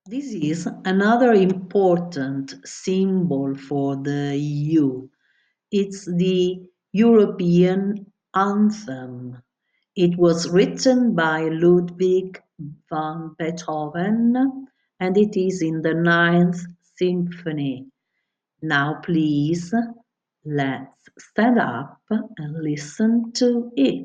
This is another important symbol for the EU. It's the European anthem. It was written by Ludwig van Beethoven and it is in the Ninth Symphony. Now, please, let's stand up and listen to it.